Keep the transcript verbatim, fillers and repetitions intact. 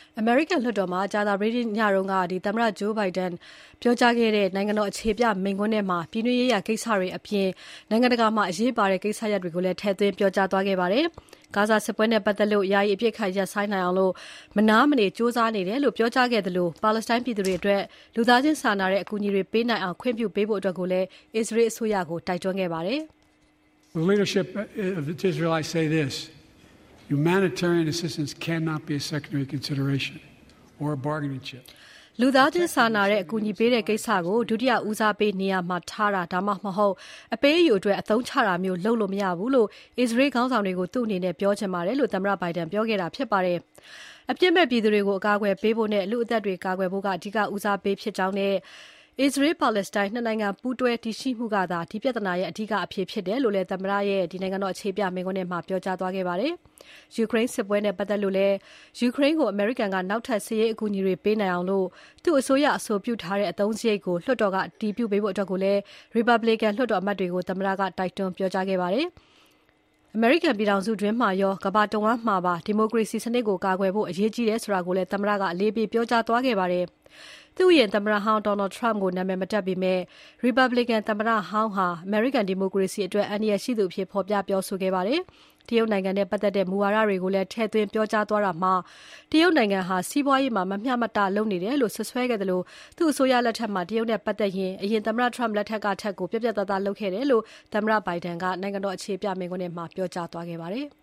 အမေရိကန်လွှတ်တော်မှာကြာသပတေးညတုန်းကသမ္မတ Joe Biden ပြောကြားခဲ့တဲ့နိုင်ငံတော်အခြေပြမိန့်ခွန်းထဲမှာပြည်တွင်းရေးရာကိစ္စတွေအပြင်နိုင်ငံတကာမှာအရေးပါတဲ့ကိစ္စရပ်တွေကိုလည်းထည့်သွင်းပြောကြားသွားခဲ့ပါတယ်။ဂါဇာစစ်ပွဲနဲ့ပတ်သက်လို့ယာယီအပစ်အခတ်ရပ်ဆိုင်းနိုင်အောင်မနားမနေကြိုးစားနေတယ်လို့ပြောကြားခဲ့သလိုပါလက်စတိုင်းပြည်သူတွေအတွက်လူသားချင်းစာနာတဲ့အကူအညီတွေပေးနိုင်အောင်ခွင့်ပြုပေးဖို့အတွက်ကိုလည်းအစ္စရေးအစိုးရကိုတိုက်တွန်းခဲ့ပါတယ်။ The leadership of the Israelites say this. Humanitarian assistance cannot be a secondary consideration or a bargaining chip. လူသားချင်းစာနာတဲ့အကူအညီပေးတဲ့ကိစ္စကိုဒုတိယဦးစားပေးနေရာမှာထားတာဒါမှမဟုတ်အပေးအယူအတွက်အသုံးချတာမျိုးလုပ်လို့မရဘူးလို့အစ္စရေးခေါင်းဆောင်တွေကိုသူ့အနေနဲ့ပြောချင်ပါတယ်လို့သမ္မတဘိုင်ဒန်ပြောခဲ့တာဖြစ်ပါတယ်။အပြစ်မဲ့ပြည်သူတွေကိုအကာအကွယ်ပေးဖို့နဲ့လူအသက်တွေကာကွယ်ဖို့ကအဓိကဦးစားပေးဖြစ်ကြောင်းနဲ့Israel Palestine နှစ်နိုင်ငံပူးတွဲတည်ရှိမှုကသာဒီပြဿနာရဲ့အဓိကအဖြစ်ဖြစ်တယ်လို့လည်းသမ္မတရဲ့ဒီနိုင်ငံတော်အခြေပြမိန့်ခွန်းထဲမှာပြောကြားသွားခဲ့ပါတယ်။ ယူကရိန်းစစ်ပွဲနဲ့ပတ်သက်လို့လည်းယူကရိန်းကိုအမေရိကန်ကနောက်ထပ်စစ်ရေးအကူအညီတွေပေးနိုင်အောင်လို့သူ့အစိုးရအဆိုပြုထားတဲ့အသုံးစရိတ်ကိုလွှတ်တော်ကအတည်ပြုပေးဖို့အတွက်ကိုလည်း Republican လွှတ်တော်အမတ်တွေကိုသမ္မတကတိုက်တွန်းပြောကြားခဲ့ပါတယ်။အမေရိကန်ပြည်ထောင်စုတွင်းမှာရောကမ္ဘာတဝန်းမှာပါဒီမိုကရေစီစနစ်ကိုကာကွယ်ဖို့အရေးကြီးတယ်ဆိုတာကိုလည်းသမ္မတကအလေးပေးပြောကြားသွားခဲ့ပါတယ်။သူ့ရဲ့သမ္မတဟောင်း Donald Trump ကိုနာမည်မတပ်ပေမဲ့ Republican သမ္မတဟောင်းဟာ American Democracy အတွက်အန္တရာယ်ရှိသူအဖြစ်ဖော်ပြပြောဆိုခဲ့ပါတယ်။တရုတ်နိုင်ငံနဲ့ပတ်သက်တဲ့မူဝါဒတွေကိုလည်းထည့်သွင်းပြောကြားသွားတာမှာတရုတ်နိုင်ငံဟာစီးပွားရေးမှာမမျှမတလုပ်နေတယ်လို့ဆွဆွဲခဲ့တယ်လို့သူ့အစိုးရလက်ထက်မှာတရုတ်နဲ့ပတ်သက်ရင်အရင်သမ္မတ Trump လက်ထက်ကထက်ကိုပြပြတသားလုပ်ခဲ့တယ်လို့သမ္မတ Biden ကနိုင်ငံတော်အခြေပြမိန့်ခွန်းထဲမှာပြောကြားသွားခဲ့ပါတယ်။